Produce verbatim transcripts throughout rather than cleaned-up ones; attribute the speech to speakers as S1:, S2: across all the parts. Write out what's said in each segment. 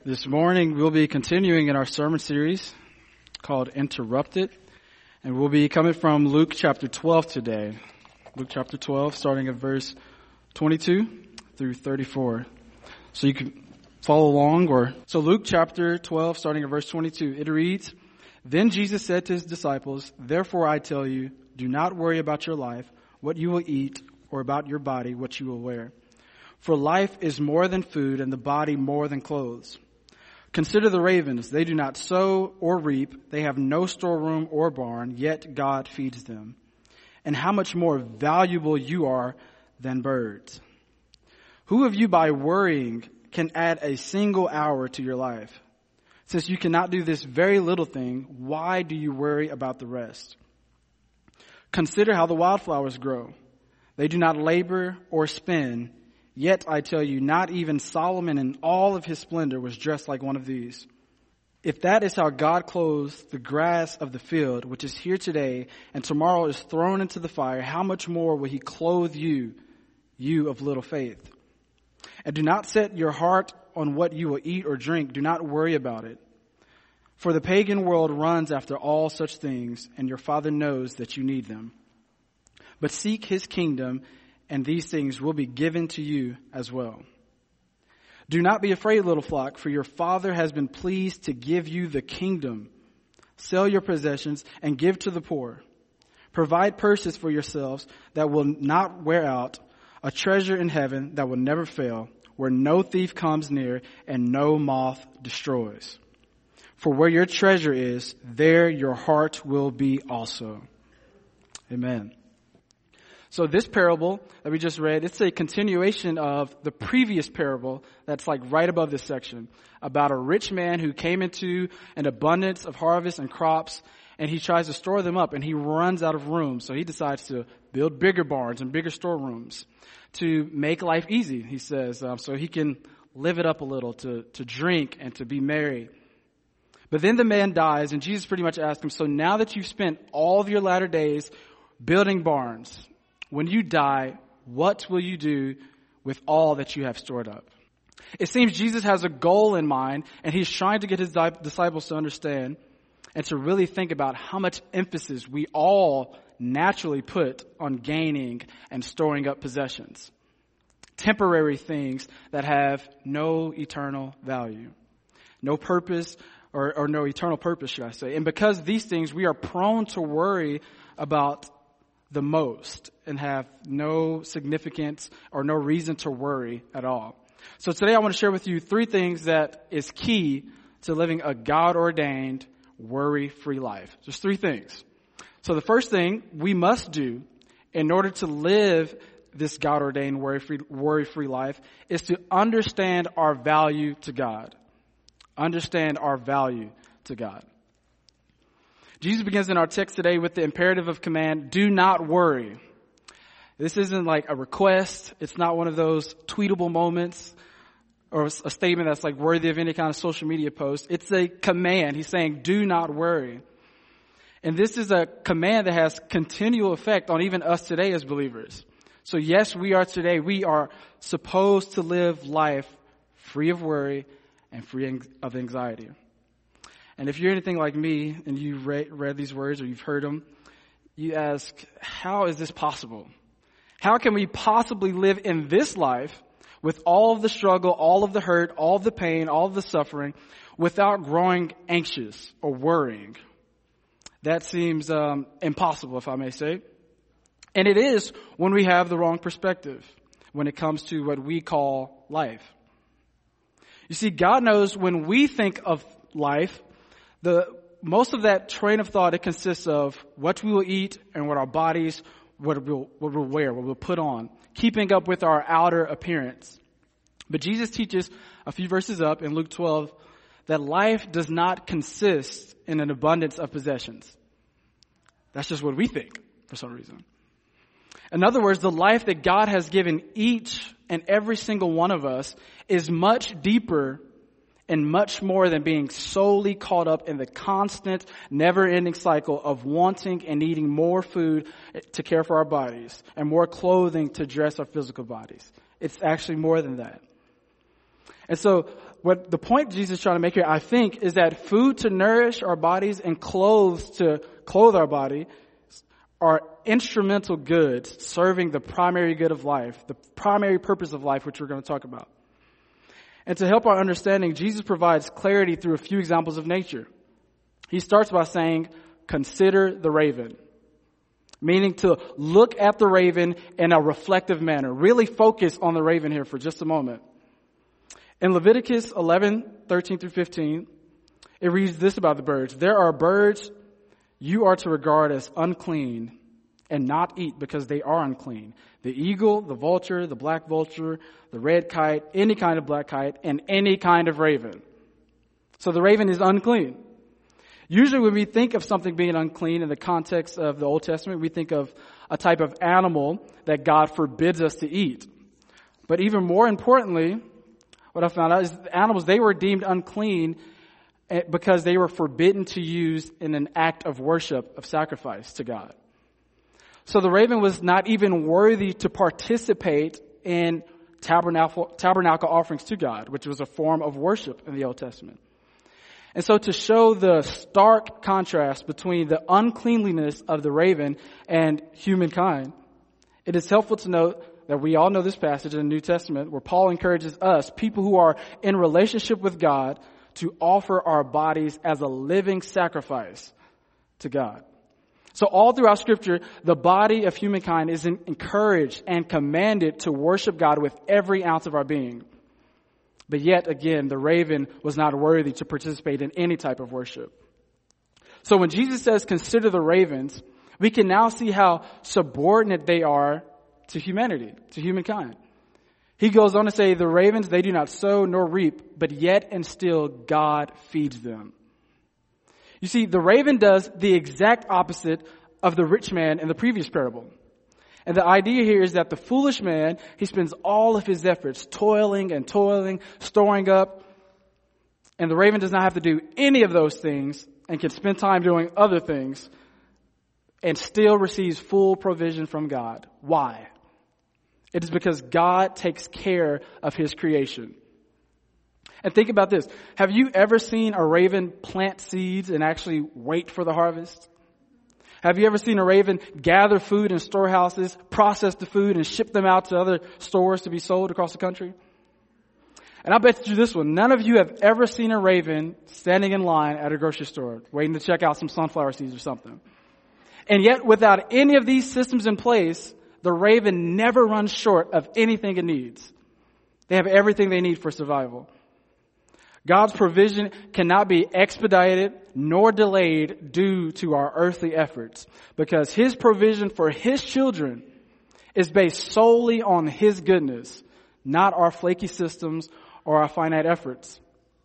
S1: This morning we'll be continuing in our sermon series called Interrupted, and we'll be coming from Luke chapter twelve today. Luke chapter twelve, starting at verse twenty-two through thirty-four. So you can follow along. Or so Luke chapter twelve, starting at verse twenty-two, it reads, "Then Jesus said to his disciples, 'Therefore I tell you, do not worry about your life, what you will eat, or about your body, what you will wear. For life is more than food, and the body more than clothes. Consider the ravens. They do not sow or reap. They have no storeroom or barn, yet God feeds them. And how much more valuable you are than birds. Who of you by worrying can add a single hour to your life? Since you cannot do this very little thing, why do you worry about the rest? Consider how the wildflowers grow. They do not labor or spin. Yet I tell you, not even Solomon in all of his splendor was dressed like one of these. If that is how God clothes the grass of the field, which is here today and tomorrow is thrown into the fire, how much more will he clothe you, you of little faith? And do not set your heart on what you will eat or drink. Do not worry about it. For the pagan world runs after all such things, and your Father knows that you need them. But seek his kingdom, and these things will be given to you as well. Do not be afraid, little flock, for your Father has been pleased to give you the kingdom. Sell your possessions and give to the poor. Provide purses for yourselves that will not wear out, a treasure in heaven that will never fail, where no thief comes near and no moth destroys. For where your treasure is, there your heart will be also." Amen. So this parable that we just read, it's a continuation of the previous parable that's like right above this section about a rich man who came into an abundance of harvest and crops, and he tries to store them up, and he runs out of room. So he decides to build bigger barns and bigger storerooms to make life easy, he says, um, so he can live it up a little, to, to drink and to be merry. But then the man dies, and Jesus pretty much asks him, so now that you've spent all of your latter days building barns, when you die, what will you do with all that you have stored up? It seems Jesus has a goal in mind, and he's trying to get his disciples to understand and to really think about how much emphasis we all naturally put on gaining and storing up possessions. Temporary things that have no eternal value, no purpose, or, or no eternal purpose, should I say. And because these things, we are prone to worry about the most and have no significance or no reason to worry at all. So today I want to share with you three things that is key to living a God-ordained, worry-free life. Just three things. So the first thing we must do in order to live this God-ordained, worry-free, worry-free life is to understand our value to God. Understand our value to God. Jesus begins in our text today with the imperative of command, do not worry. This isn't like a request. It's not one of those tweetable moments or a statement that's like worthy of any kind of social media post. It's a command. He's saying, do not worry. And this is a command that has continual effect on even us today as believers. So yes, we are today, we are supposed to live life free of worry and free of anxiety. And if you're anything like me and you read, read these words or you've heard them, you ask, how is this possible? How can we possibly live in this life with all of the struggle, all of the hurt, all of the pain, all of the suffering without growing anxious or worrying? That seems um, impossible, if I may say. And it is when we have the wrong perspective when it comes to what we call life. You see, God knows when we think of life, The most of that train of thought, it consists of what we will eat and what our bodies, what we'll, what we'll wear, what we'll put on, keeping up with our outer appearance. But Jesus teaches a few verses up in Luke twelve that life does not consist in an abundance of possessions. That's just what we think for some reason. In other words, the life that God has given each and every single one of us is much deeper and much more than being solely caught up in the constant, never-ending cycle of wanting and needing more food to care for our bodies and more clothing to dress our physical bodies. It's actually more than that. And so what the point Jesus is trying to make here, I think, is that food to nourish our bodies and clothes to clothe our body are instrumental goods serving the primary good of life, the primary purpose of life, which we're going to talk about. And to help our understanding, Jesus provides clarity through a few examples of nature. He starts by saying, consider the raven, meaning to look at the raven in a reflective manner. Really focus on the raven here for just a moment. In Leviticus eleven, thirteen through fifteen, it reads this about the birds. There are birds you are to regard as unclean and not eat because they are unclean. The eagle, the vulture, the black vulture, the red kite, any kind of black kite, and any kind of raven. So the raven is unclean. Usually when we think of something being unclean in the context of the Old Testament, we think of a type of animal that God forbids us to eat. But even more importantly, what I found out is the animals, they were deemed unclean because they were forbidden to use in an act of worship, of sacrifice to God. So the raven was not even worthy to participate in tabernacle, tabernacle offerings to God, which was a form of worship in the Old Testament. And so to show the stark contrast between the uncleanliness of the raven and humankind, it is helpful to note that we all know this passage in the New Testament where Paul encourages us, people who are in relationship with God, to offer our bodies as a living sacrifice to God. So all throughout Scripture, the body of humankind is encouraged and commanded to worship God with every ounce of our being. But yet again, the raven was not worthy to participate in any type of worship. So when Jesus says, consider the ravens, we can now see how subordinate they are to humanity, to humankind. He goes on to say, the ravens, they do not sow nor reap, but yet and still God feeds them. You see, the raven does the exact opposite of the rich man in the previous parable. And the idea here is that the foolish man, he spends all of his efforts toiling and toiling, storing up. And the raven does not have to do any of those things and can spend time doing other things and still receives full provision from God. Why? It is because God takes care of his creation. And think about this. Have you ever seen a raven plant seeds and actually wait for the harvest? Have you ever seen a raven gather food in storehouses, process the food, and ship them out to other stores to be sold across the country? And I bet you this one. None of you have ever seen a raven standing in line at a grocery store waiting to check out some sunflower seeds or something. And yet, without any of these systems in place, the raven never runs short of anything it needs. They have everything they need for survival. God's provision cannot be expedited nor delayed due to our earthly efforts, because his provision for his children is based solely on his goodness, not our flaky systems or our finite efforts.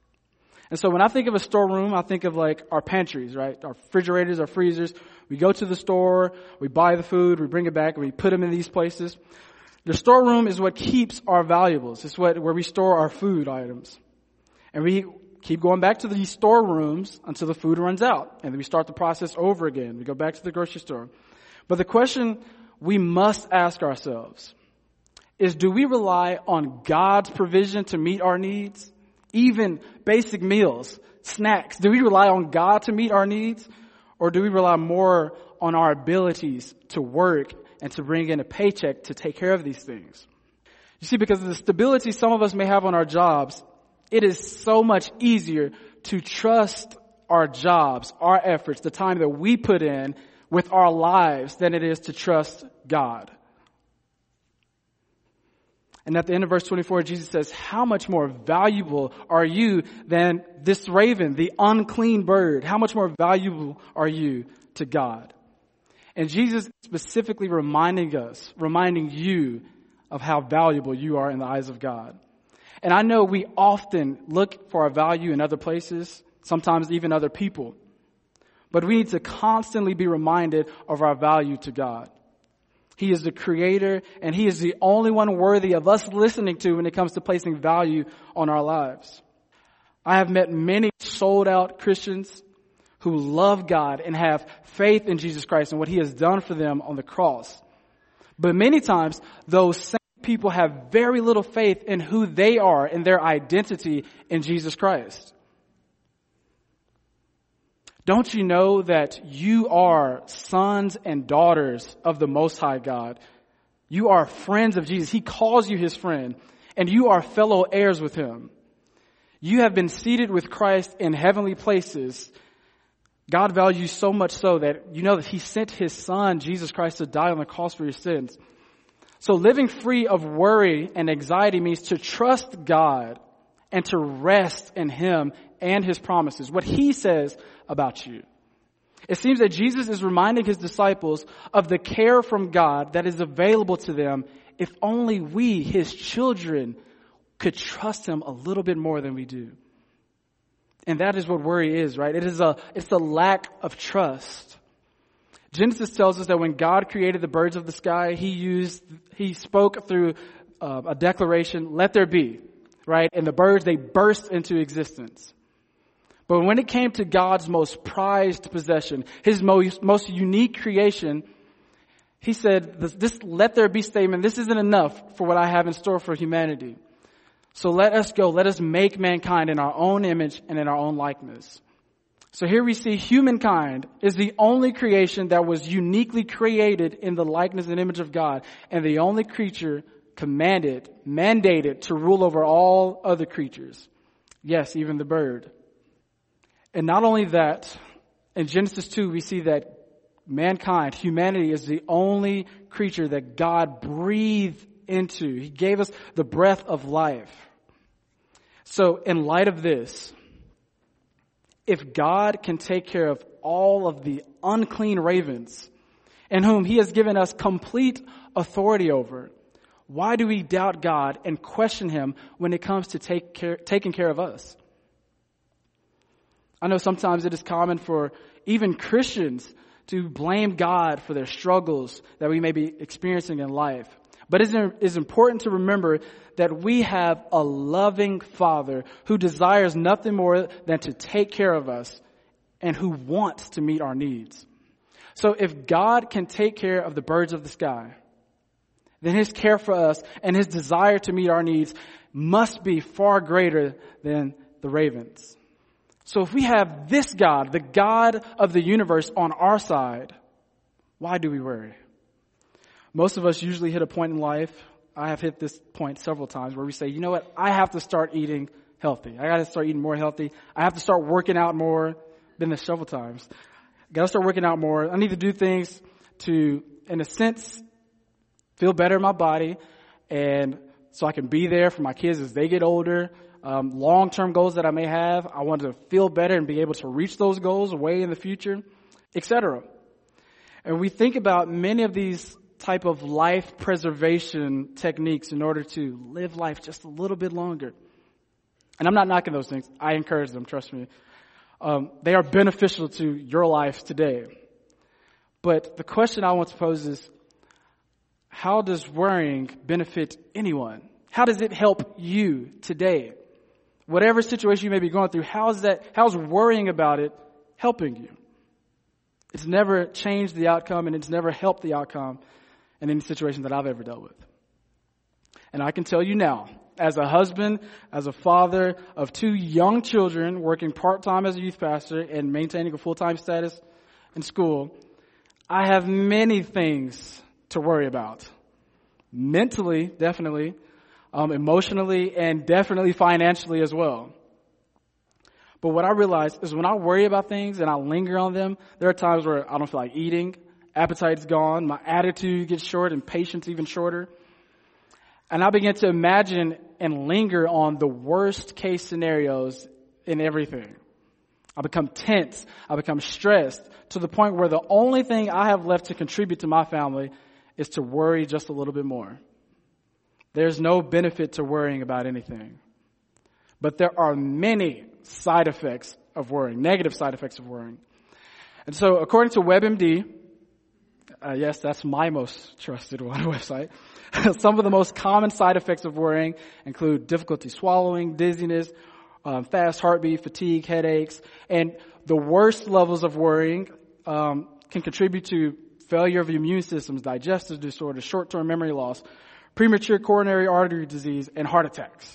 S1: And so when I think of a storeroom, I think of like our pantries, right? Our refrigerators, our freezers. We go to the store, we buy the food, we bring it back, and we put them in these places. The storeroom is what keeps our valuables. It's what where we store our food items. And we keep going back to these storerooms until the food runs out. And then we start the process over again. We go back to the grocery store. But the question we must ask ourselves is, do we rely on God's provision to meet our needs? Even basic meals, snacks. Do we rely on God to meet our needs? Or do we rely more on our abilities to work and to bring in a paycheck to take care of these things? You see, because of the stability some of us may have on our jobs, it is so much easier to trust our jobs, our efforts, the time that we put in with our lives than it is to trust God. And at the end of verse twenty-four, Jesus says, how much more valuable are you than this raven, the unclean bird? How much more valuable are you to God? And Jesus specifically reminding us, reminding you of how valuable you are in the eyes of God. And I know we often look for our value in other places, sometimes even other people. But we need to constantly be reminded of our value to God. He is the creator, and he is the only one worthy of us listening to when it comes to placing value on our lives. I have met many sold out Christians who love God and have faith in Jesus Christ and what he has done for them on the cross. But many times, those same people have very little faith in who they are and their identity in Jesus Christ. Don't you know that you are sons and daughters of the Most High God? You are friends of Jesus. He calls you his friend, and you are fellow heirs with him. You have been seated with Christ in heavenly places. God values you so much so that you know that he sent his son, Jesus Christ, to die on the cross for your sins. So living free of worry and anxiety means to trust God and to rest in him and his promises, what he says about you. It seems that Jesus is reminding his disciples of the care from God that is available to them if only we, his children, could trust him a little bit more than we do. And that is what worry is, right? It is a, it's a lack of trust. Genesis tells us that when God created the birds of the sky, he used, he spoke through uh, a declaration, let there be, right? And the birds, they burst into existence. But when it came to God's most prized possession, his most, most unique creation, he said, this, this let there be statement, this isn't enough for what I have in store for humanity. So let us go, let us make mankind in our own image and in our own likeness. So here we see humankind is the only creation that was uniquely created in the likeness and image of God, and the only creature commanded, mandated to rule over all other creatures. Yes, even the bird. And not only that, in Genesis two, we see that mankind, humanity, is the only creature that God breathed into. He gave us the breath of life. So in light of this, if God can take care of all of the unclean ravens in whom he has given us complete authority over, why do we doubt God and question him when it comes to take care, taking care of us? I know sometimes it is common for even Christians to blame God for their struggles that we may be experiencing in life. But it is important to remember that we have a loving Father who desires nothing more than to take care of us and who wants to meet our needs. So if God can take care of the birds of the sky, then his care for us and his desire to meet our needs must be far greater than the ravens. So if we have this God, the God of the universe, on our side, why do we worry? Most of us usually hit a point in life, I have hit this point several times, where we say, you know what, I have to start eating healthy. I got to start eating more healthy. I have to start working out more. Been there several times. Got to start working out more. I need to do things to, in a sense, feel better in my body, and so I can be there for my kids as they get older. Um, long-term goals that I may have, I want to feel better and be able to reach those goals way in the future, et cetera. And we think about many of these type of life preservation techniques in order to live life just a little bit longer. And I'm not knocking those things. I encourage them, trust me. Um, they are beneficial to your life today. But the question I want to pose is, how does worrying benefit anyone? How does it help you today? Whatever situation you may be going through, how is that, how's worrying about it helping you? It's never changed the outcome, and it's never helped the outcome in any situation that I've ever dealt with. And I can tell you now, as a husband, as a father of two young children, working part-time as a youth pastor and maintaining a full-time status in school, I have many things to worry about. Mentally, definitely. Um, emotionally, and definitely financially as well. But what I realize is when I worry about things and I linger on them, there are times where I don't feel like eating, appetite's gone, my attitude gets short, and patience even shorter. And I begin to imagine and linger on the worst case scenarios in everything. I become tense, I become stressed, to the point where the only thing I have left to contribute to my family is to worry just a little bit more. There's no benefit to worrying about anything. But there are many side effects of worrying, negative side effects of worrying. And so according to WebMD, uh, yes, that's my most trusted one website, some of the most common side effects of worrying include difficulty swallowing, dizziness, um, fast heartbeat, fatigue, headaches, and the worst levels of worrying um, can contribute to failure of the immune systems, digestive disorders, short-term memory loss, premature coronary artery disease, and heart attacks.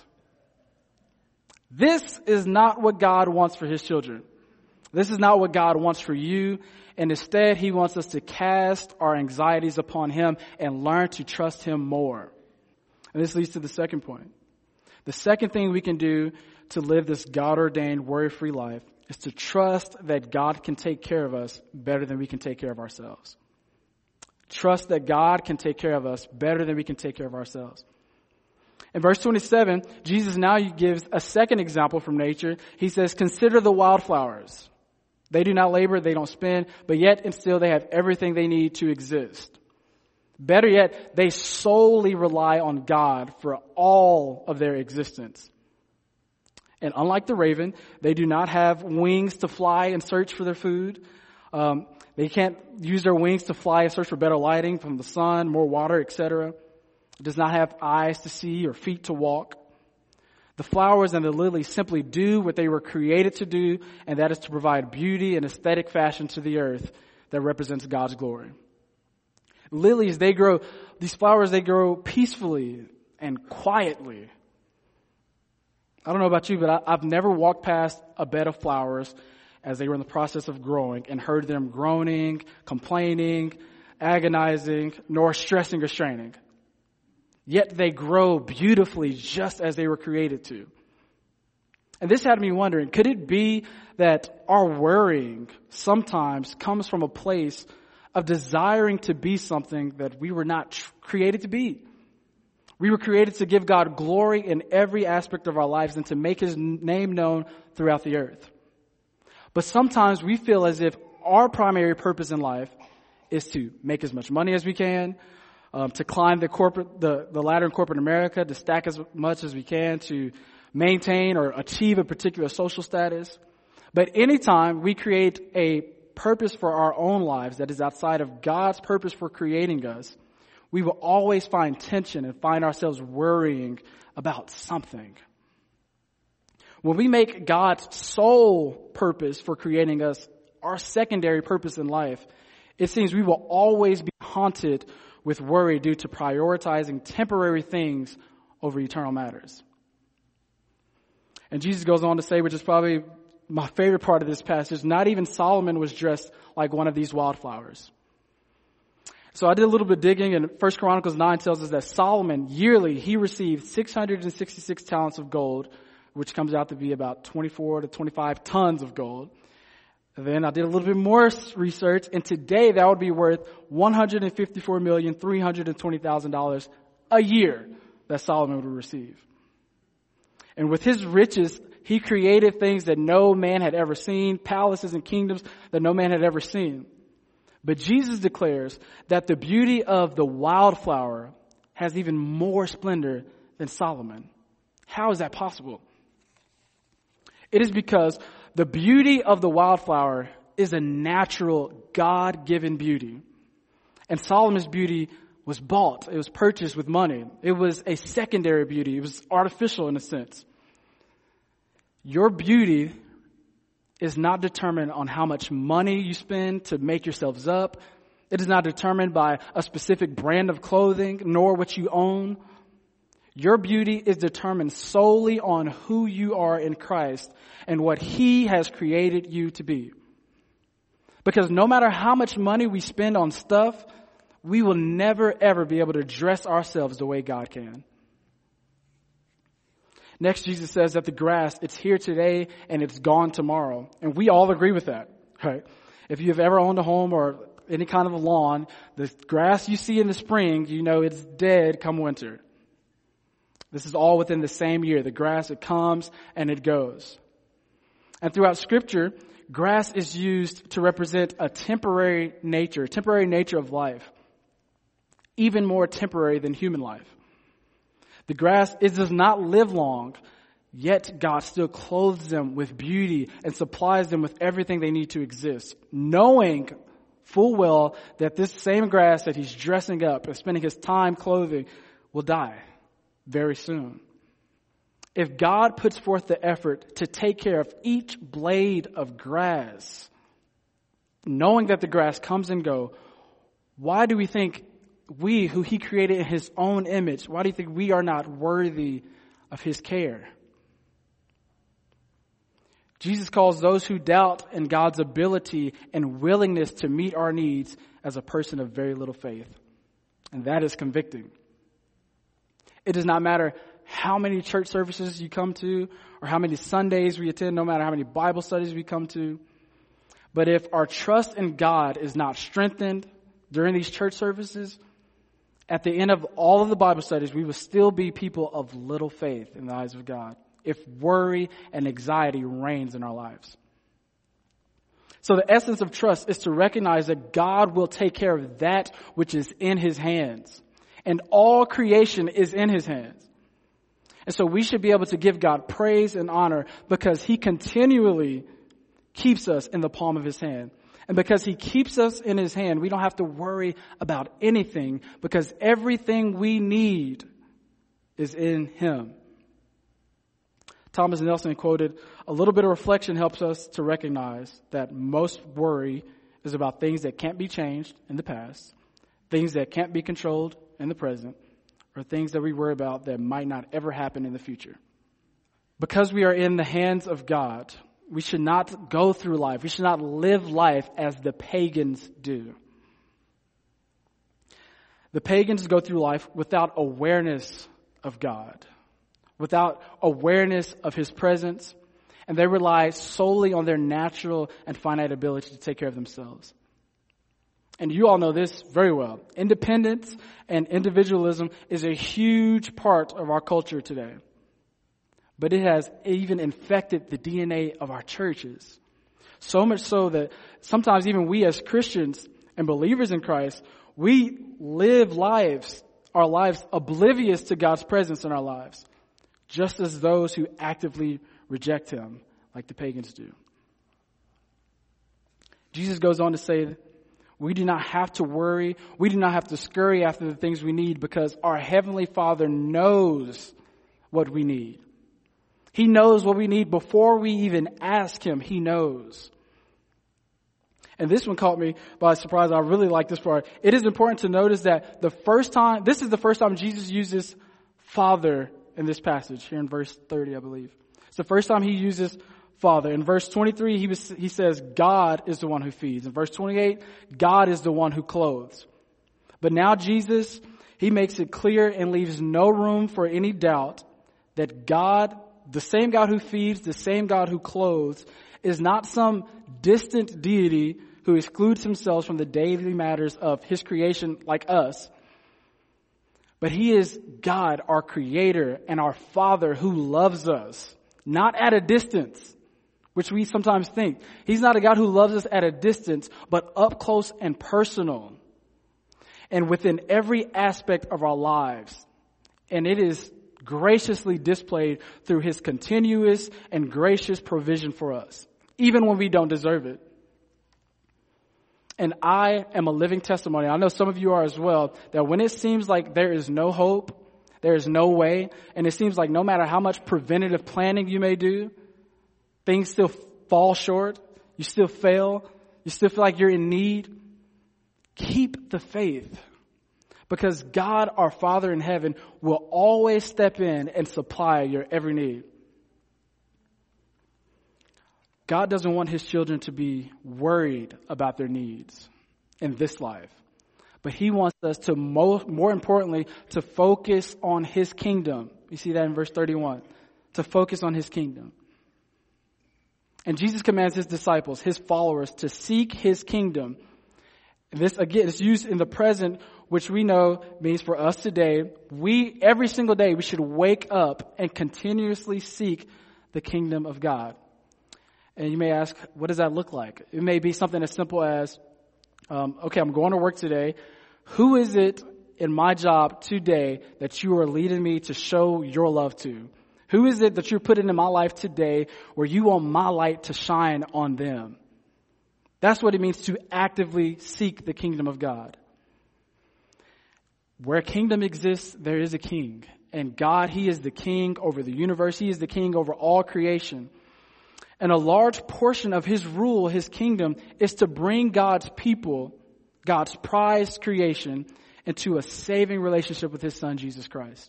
S1: This is not what God wants for his children. This is not what God wants for you. And instead, he wants us to cast our anxieties upon him and learn to trust him more. And this leads to the second point. The second thing we can do to live this God-ordained, worry-free life is to trust that God can take care of us better than we can take care of ourselves. Trust that God can take care of us better than we can take care of ourselves. In verse twenty-seven, Jesus now gives a second example from nature. He says, consider the wildflowers. They do not labor, they don't spin, but yet and still they have everything they need to exist. Better yet, they solely rely on God for all of their existence. And unlike the raven, they do not have wings to fly and search for their food. Um, they can't use their wings to fly and search for better lighting from the sun, more water, et cetera. It does not have eyes to see or feet to walk. The flowers and the lilies simply do what they were created to do, and that is to provide beauty and aesthetic fashion to the earth that represents God's glory. Lilies, they grow, these flowers, they grow peacefully and quietly. I don't know about you, but I, I've never walked past a bed of flowers as they were in the process of growing and heard them groaning, complaining, agonizing, nor stressing or straining. Yet they grow beautifully just as they were created to. And this had me wondering, could it be that our worrying sometimes comes from a place of desiring to be something that we were not tr- created to be? We were created to give God glory in every aspect of our lives and to make his name known throughout the earth. But sometimes we feel as if our primary purpose in life is to make as much money as we can, Um, to climb the corporate, the, the ladder in corporate America, to stack as much as we can, to maintain or achieve a particular social status. But anytime we create a purpose for our own lives that is outside of God's purpose for creating us, we will always find tension and find ourselves worrying about something. When we make God's sole purpose for creating us our secondary purpose in life, it seems we will always be haunted with worry due to prioritizing temporary things over eternal matters. And Jesus goes on to say, which is probably my favorite part of this passage, not even Solomon was dressed like one of these wildflowers. So I did a little bit of digging, and First Chronicles nine tells us that Solomon, yearly, he received six hundred sixty-six talents of gold, which comes out to be about twenty-four to twenty-five tons of gold. And then I did a little bit more research, and today that would be worth one hundred fifty-four million, three hundred twenty thousand dollars a year that Solomon would receive. And with his riches, he created things that no man had ever seen, palaces and kingdoms that no man had ever seen. But Jesus declares that the beauty of the wildflower has even more splendor than Solomon. How is that possible? It is because the beauty of the wildflower is a natural, God-given beauty. And Solomon's beauty was bought. It was purchased with money. It was a secondary beauty. It was artificial in a sense. Your beauty is not determined on how much money you spend to make yourselves up. It is not determined by a specific brand of clothing, nor what you own. Your beauty is determined solely on who you are in Christ and what he has created you to be. Because no matter how much money we spend on stuff, we will never ever be able to dress ourselves the way God can. Next, Jesus says that the grass, it's here today and it's gone tomorrow. And we all agree with that, right? If you've ever owned a home or any kind of a lawn, the grass you see in the spring, you know it's dead come winter. This is all within the same year. The grass, it comes and it goes. And throughout Scripture, grass is used to represent a temporary nature, temporary nature of life, even more temporary than human life. The grass, it does not live long, yet God still clothes them with beauty and supplies them with everything they need to exist, knowing full well that this same grass that he's dressing up and spending his time clothing will die very soon. If God puts forth the effort to take care of each blade of grass, knowing that the grass comes and goes, why do we think we who he created in his own image, why do you think we are not worthy of his care? Jesus calls those who doubt in God's ability and willingness to meet our needs as a person of very little faith. And that is convicting. It does not matter how many church services you come to or how many Sundays we attend, no matter how many Bible studies we come to. But if our trust in God is not strengthened during these church services, at the end of all of the Bible studies, we will still be people of little faith in the eyes of God if worry and anxiety reigns in our lives. So the essence of trust is to recognize that God will take care of that which is in his hands. And all creation is in his hands. And so we should be able to give God praise and honor because he continually keeps us in the palm of his hand. And because he keeps us in his hand, we don't have to worry about anything because everything we need is in him. Thomas Nelson quoted, "A little bit of reflection helps us to recognize that most worry is about things that can't be changed in the past, things that can't be controlled in the present, or things that we worry about that might not ever happen in the future." Because we are in the hands of God, we should not go through life. We should not live life as the pagans do. The pagans go through life without awareness of God, without awareness of his presence, and they rely solely on their natural and finite ability to take care of themselves. And you all know this very well. Independence and individualism is a huge part of our culture today. But it has even infected the D N A of our churches. So much so that sometimes even we as Christians and believers in Christ, we live lives, our lives oblivious to God's presence in our lives, just as those who actively reject him, like the pagans do. Jesus goes on to say, we do not have to worry. We do not have to scurry after the things we need because our Heavenly Father knows what we need. He knows what we need before we even ask him. He knows. And this one caught me by surprise. I really like this part. It is important to notice that the first time, this is the first time Jesus uses Father in this passage, here in verse thirty, I believe. It's the first time he uses Father. In verse twenty-three, he, was, he says, God is the one who feeds. In verse twenty-eight, God is the one who clothes. But now Jesus, he makes it clear and leaves no room for any doubt that God, the same God who feeds, the same God who clothes, is not some distant deity who excludes himself from the daily matters of his creation like us. But he is God, our creator and our Father who loves us, not at a distance, which we sometimes think. He's not a God who loves us at a distance, but up close and personal and within every aspect of our lives. And it is graciously displayed through his continuous and gracious provision for us, even when we don't deserve it. And I am a living testimony. I know some of you are as well, that when it seems like there is no hope, there is no way, and it seems like no matter how much preventative planning you may do, things still fall short, you still fail, you still feel like you're in need, keep the faith. Because God, our Father in heaven, will always step in and supply your every need. God doesn't want his children to be worried about their needs in this life. But he wants us to, more, more importantly, to focus on his kingdom. You see that in verse thirty-one. To focus on his kingdom. And Jesus commands his disciples, his followers, to seek his kingdom. This, again, is used in the present, which we know means for us today, we, every single day, we should wake up and continuously seek the kingdom of God. And you may ask, what does that look like? It may be something as simple as, um, okay, I'm going to work today. Who is it in my job today that you are leading me to show your love to? Who is it that you're putting in my life today where you want my light to shine on them? That's what it means to actively seek the kingdom of God. Where kingdom exists, there is a king. And God, he is the king over the universe. He is the king over all creation. And a large portion of his rule, his kingdom, is to bring God's people, God's prized creation, into a saving relationship with his son, Jesus Christ.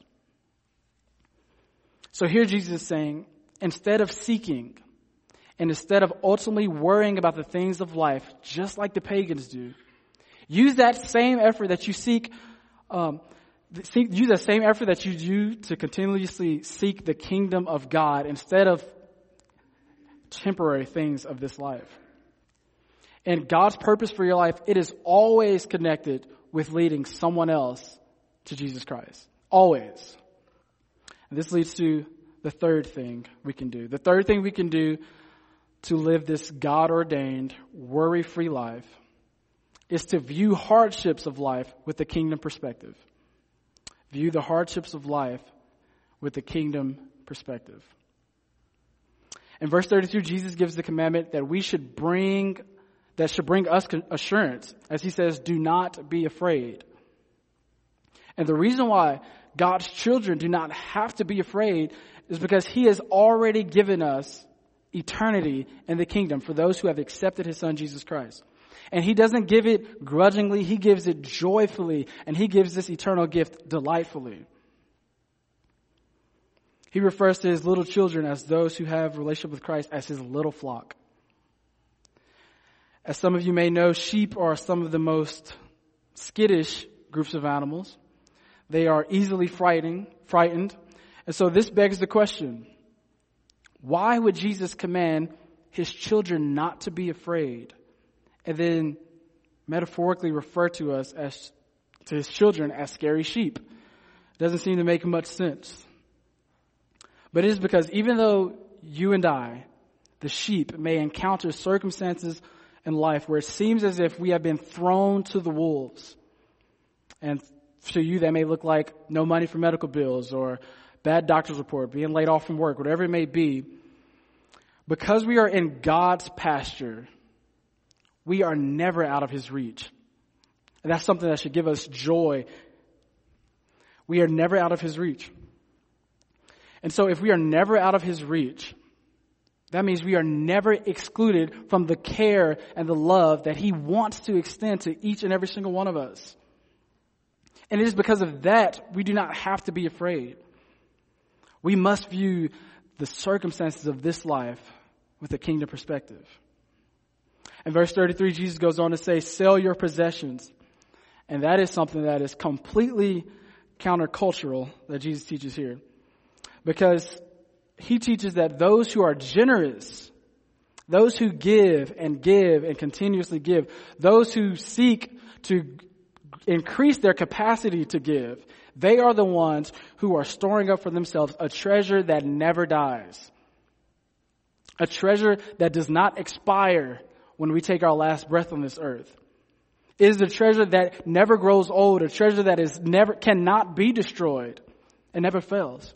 S1: So here Jesus is saying, instead of seeking and instead of ultimately worrying about the things of life, just like the pagans do, use that same effort that you seek, um, seek, use that same effort that you do to continuously seek the kingdom of God instead of temporary things of this life. And God's purpose for your life, it is always connected with leading someone else to Jesus Christ. Always. And this leads to the third thing we can do. The third thing we can do to live this God-ordained, worry-free life is to view hardships of life with the kingdom perspective. View the hardships of life with the kingdom perspective. In verse thirty-two, Jesus gives the commandment that we should bring, that should bring us assurance. As he says, do not be afraid. And the reason why God's children do not have to be afraid is because he has already given us eternity in the kingdom for those who have accepted his son, Jesus Christ. And he doesn't give it grudgingly, he gives it joyfully, and he gives this eternal gift delightfully. He refers to his little children as those who have a relationship with Christ as his little flock. As some of you may know, sheep are some of the most skittish groups of animals. They are easily frightened, frightened. And so this begs the question, why would Jesus command his children not to be afraid and then metaphorically refer to us as, to his children as scary sheep? It doesn't seem to make much sense. But it is because even though you and I, the sheep, may encounter circumstances in life where it seems as if we have been thrown to the wolves, and to you that may look like no money for medical bills or bad doctor's report, being laid off from work, whatever it may be, because we are in God's pasture, we are never out of his reach. And that's something that should give us joy. We are never out of his reach. And so if we are never out of his reach, that means we are never excluded from the care and the love that he wants to extend to each and every single one of us. And it is because of that we do not have to be afraid. We must view the circumstances of this life with a kingdom perspective. In verse thirty-three, Jesus goes on to say, sell your possessions. And that is something that is completely countercultural that Jesus teaches here. Because he teaches that those who are generous, those who give and give and continuously give, those who seek to increase their capacity to give, they are the ones who are storing up for themselves a treasure that never dies. A treasure that does not expire when we take our last breath on this earth. It is a treasure that never grows old, a treasure that is never cannot be destroyed and never fails.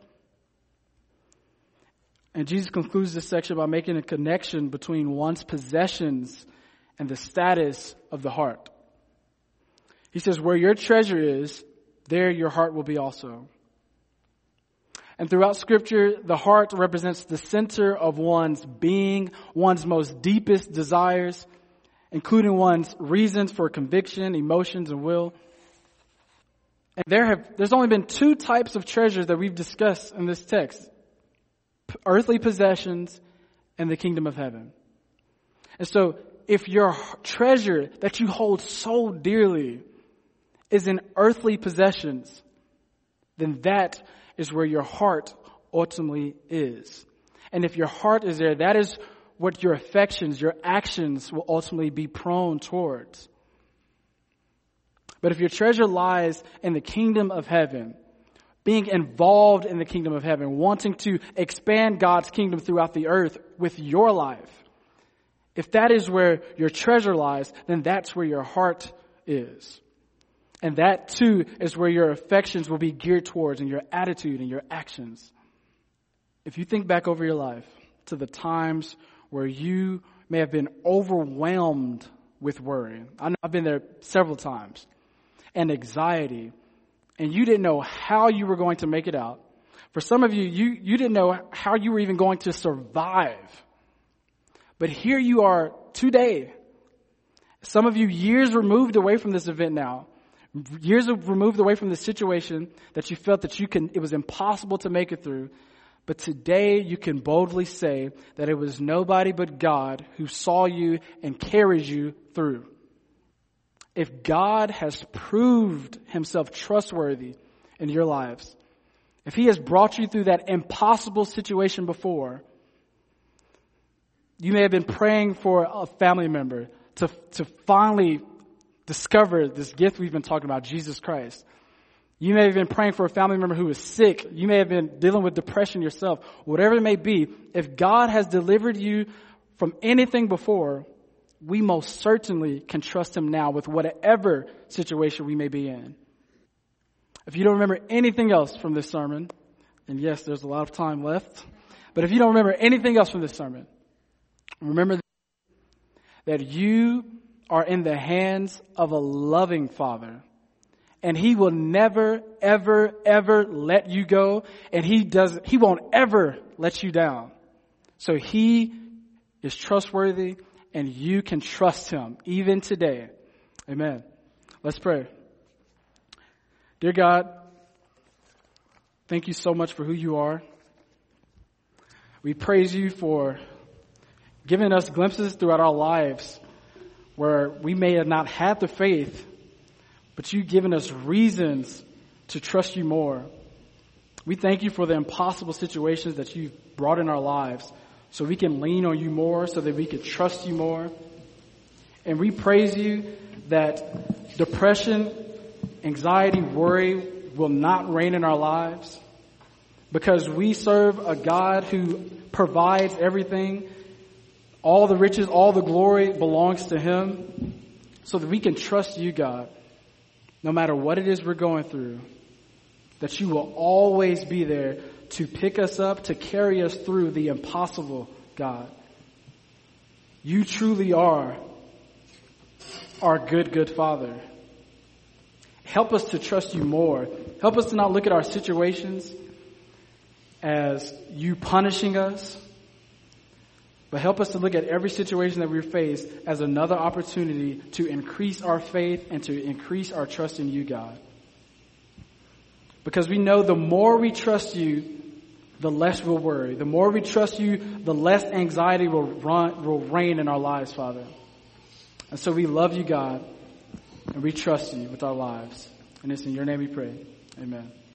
S1: And Jesus concludes this section by making a connection between one's possessions and the status of the heart. He says, where your treasure is, there your heart will be also. And throughout Scripture, the heart represents the center of one's being, one's most deepest desires, including one's reasons for conviction, emotions, and will. And there have there's only been two types of treasures that we've discussed in this text: earthly possessions and the kingdom of heaven. And so, if your treasure that you hold so dearly is in earthly possessions, then that is where your heart ultimately is. And if your heart is there, that is what your affections, your actions will ultimately be prone towards. But if your treasure lies in the kingdom of heaven, being involved in the kingdom of heaven, wanting to expand God's kingdom throughout the earth with your life, if that is where your treasure lies, then that's where your heart is. And that too is where your affections will be geared towards, and your attitude and your actions. If you think back over your life to the times where you may have been overwhelmed with worry. I know I've been there several times. And anxiety. And you didn't know how you were going to make it out. For some of you, you, you didn't know how you were even going to survive. But here you are today. Some of you years removed away from this event now, Years removed away from the situation that you felt that you can, it was impossible to make it through. But today you can boldly say that it was nobody but God who saw you and carries you through. If God has proved himself trustworthy in your lives, if he has brought you through that impossible situation before, you may have been praying for a family member to, to finally discover this gift we've been talking about, Jesus Christ. You may have been praying for a family member who is sick. You may have been dealing with depression yourself. Whatever it may be, if God has delivered you from anything before, we most certainly can trust him now with whatever situation we may be in. If you don't remember anything else from this sermon, and yes, there's a lot of time left, but if you don't remember anything else from this sermon, remember that you are in the hands of a loving Father. And he will never, ever, ever let you go. And he does, he won't ever let you down. So he is trustworthy and you can trust him even today. Amen. Let's pray. Dear God, thank you so much for who you are. We praise you for giving us glimpses throughout our lives where we may have not had the faith, but you've given us reasons to trust you more. We thank you for the impossible situations that you've brought in our lives so we can lean on you more, so that we can trust you more. And we praise you that depression, anxiety, worry will not reign in our lives because we serve a God who provides everything. All the riches, all the glory belongs to him so that we can trust you, God, no matter what it is we're going through, that you will always be there to pick us up, to carry us through the impossible, God. You truly are our good, good Father. Help us to trust you more. Help us to not look at our situations as you punishing us, but help us to look at every situation that we face as another opportunity to increase our faith and to increase our trust in you, God. Because we know the more we trust you, the less we'll worry. The more we trust you, the less anxiety will run, will reign in our lives, Father. And so we love you, God, and we trust you with our lives. And it's in your name we pray. Amen.